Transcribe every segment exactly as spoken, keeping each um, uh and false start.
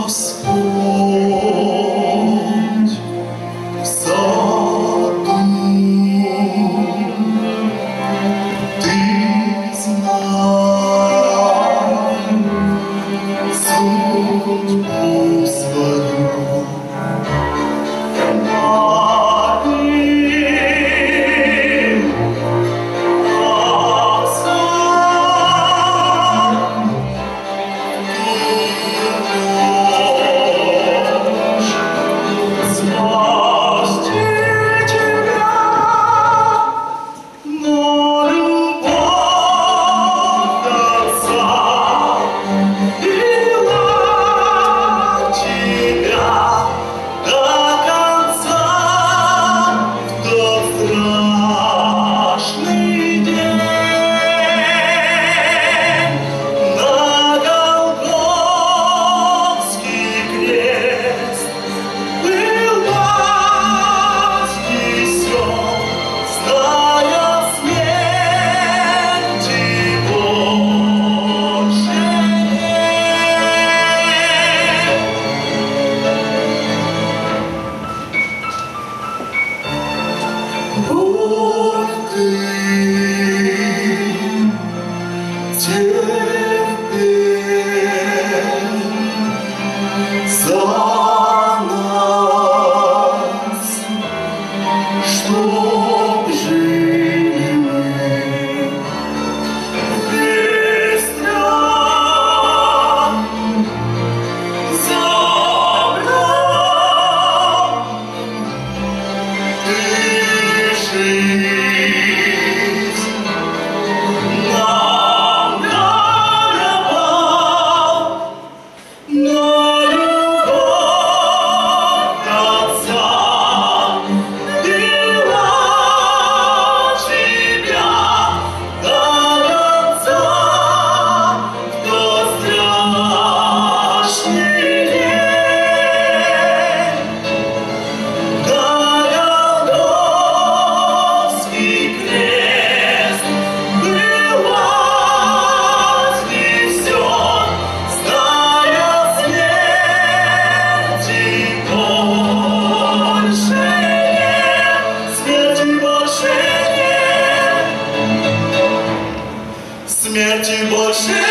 Господь в саду, Ты знай судьбу свою. Бог ты терпел за нас, чтоб жили мы без страх. Забрал ты жизнь нам даровал, на любовь Отца вела тебя до конца в тот страшный день. На Голгофский крест был вознесен, зная смерти больше нет, смерти больше нет, смерти больше нет.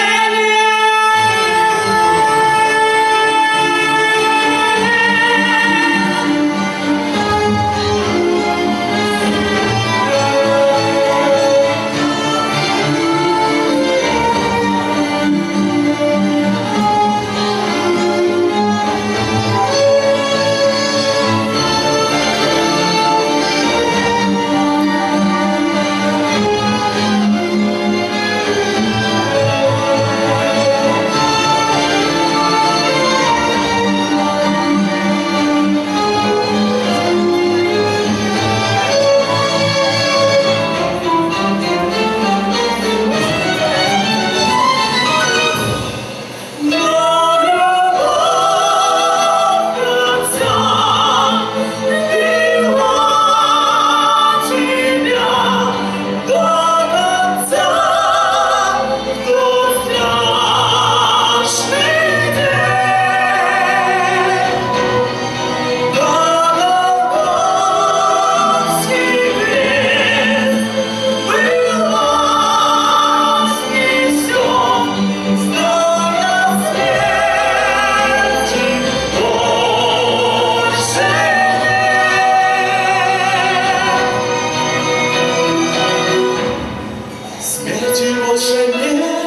Смерти больше нет.